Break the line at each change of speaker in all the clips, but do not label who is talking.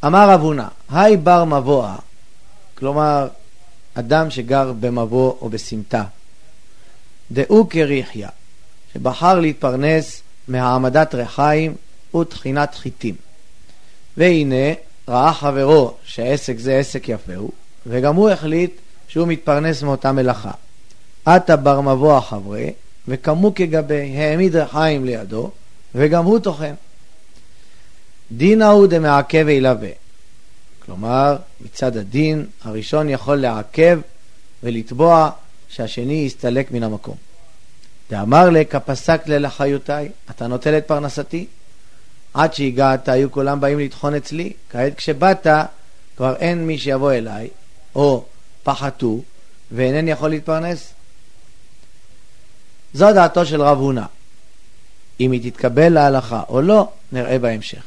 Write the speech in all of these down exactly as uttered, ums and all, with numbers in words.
אמר רב הונא, היי בר מבואה, כלומר אדם שגר במבוא או בסמטה, דאו כריחיה, שבחר להתפרנס מהעמדת ריחיים ותחינת חיטים, והנה ראה חברו שהעסק זה עסק יפה הוא, וגם הוא החליט שהוא מתפרנס מאותה מלאכה. עתה בר מבואה חברי, וכמו כגבי העמיד ריחיים לידו, וגם הוא תוכן. דינה הוא דמעכב וילווה, כלומר מצד הדין הראשון יכול לעכב ולתבוע שהשני יסתלק מן המקום. דאמר לה, כפסק ללחיותיי, אתה נוטל את פרנסתי? עד שהגעת היו כולם באים לטחון אצלי, כעת כשבאת כבר אין מי שיבוא אליי, או פחתו ואינני יכול להתפרנס. זו דעתו של רב הונא. אם היא תתקבל להלכה או לא, נראה בהמשך.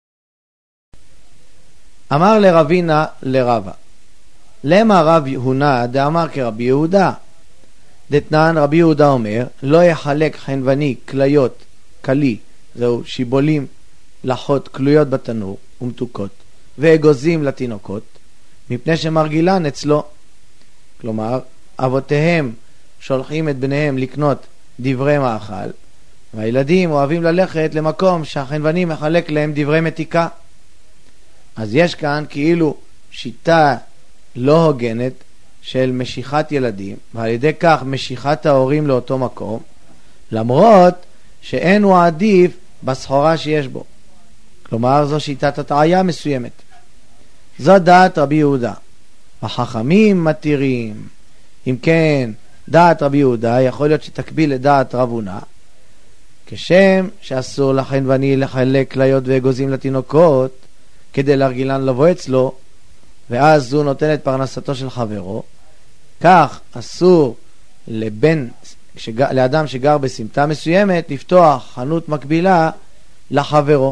אמר לרבינה לרבה, למה רב הונא דאמר כרבי יהודה? דתנן רבי יהודה אומר, לא יחלק חנווני כליות כלי, זהו שיבולים לחות כלויות בתנור ומתוקות, ואגוזים לתינוקות, מפני שמרגילן אצלו. כלומר, אבותיהם שולחים את בניהם לקנות דברי מאכל, והילדים אוהבים ללכת למקום שהחנווני מחלק להם דברי מתיקה. אז יש כאן כאילו שיטה לא הוגנת של משיכת ילדים, ועל ידי כך משיכת ההורים לאותו מקום, למרות שאין הוא עדיף בסחורה שיש בו. כלומר, זו שיטת הטעיה מסוימת. זו דעת רבי יהודה. החכמים מתירים. אם כן, דעת רבי יהודה יכול להיות שתקביל לדעת רב הונא, כשם שאסור לחנווני לחלק כליות ואגוזים לתינוקות כדי להרגילן לבוא אצלו, ואז הוא נותן את פרנסתו של חברו, כך אסור לבן, שג... לאדם שגר בסמטה מסוימת לפתוח חנות מקבילה לחברו.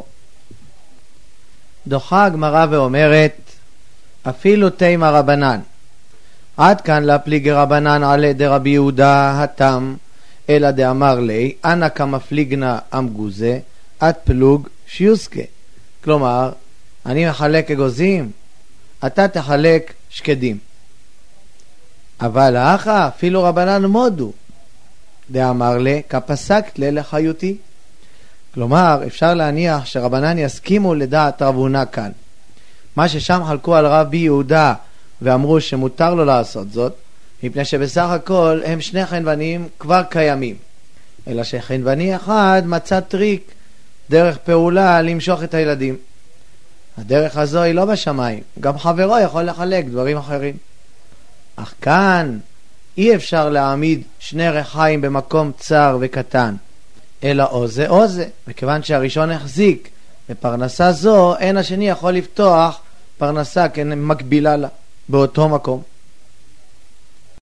דוחה הגמרא ואומרת, אפילו תימא רבנן, עד כאן לפליגי רבנן עלי דרבי יהודה התם, אלא דאמר לי, אנא כמפליגנה אמגוזה, עד פלוג שיוסקה. כלומר, אני מחלק אגוזים, אתה תחלק שקדים. אבל האחה, אפילו רבנן מודו, דאמר לי, כפסקת לי לחיותי. כלומר, אפשר להניח שרבנן יסכימו לדעת רב הונא כאן. מה ששם חלקו על רבי יהודה ואמרו שמותר לו לעשות זאת, מפני שבסך הכל הם שני חנוונים כבר קיימים, אלא שחנווני אחד מצא טריק, דרך פעולה למשוך את הילדים. הדרך הזו היא לא בשמיים, גם חברו יכול לחלק דברים אחרים. אך כאן אי אפשר להעמיד שני ריחיים במקום צר וקטן, אלא או זה או זה, וכיוון שהראשון החזיק בפרנסה זו, אין השני יכול לפתוח פרנסה כמקבילה לה באותו מקום.